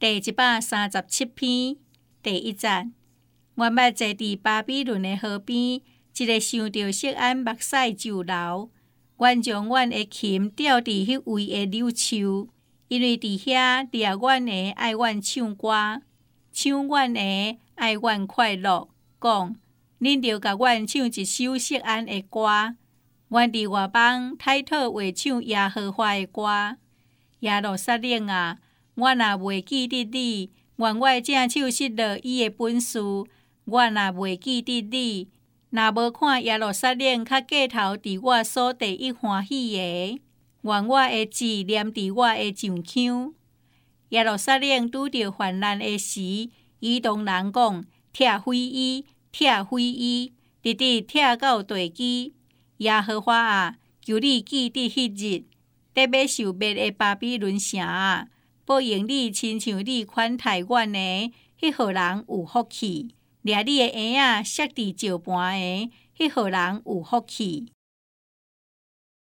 第137篇第1節，我捌坐佇巴比倫的河邊，一個想着錫安目屎就流。阮將阮的琴吊佇迄位的柳樹，因為佇遐掠阮的愛阮唱歌，唱阮的愛阮快樂，講恁著甲阮唱一首錫安的歌。阮佇外邦抬頭話唱耶和華的歌。耶路撒冷啊，我若袂記得你，願我正手失落伊的本事。我若袂記得你，若無看耶路撒冷較過頭佇我所第一歡喜的，願我的字念佇我的上腔。耶路撒冷拄着患難的時，伊同人講：拆毀伊，拆毀伊，直直拆到地基。耶和華啊，求你記得迄日，得要受滅的巴比倫城啊，報應你親像你款待阮的，迄號人有福氣。掠你的嬰仔摔佇石盤的，迄號人有福氣。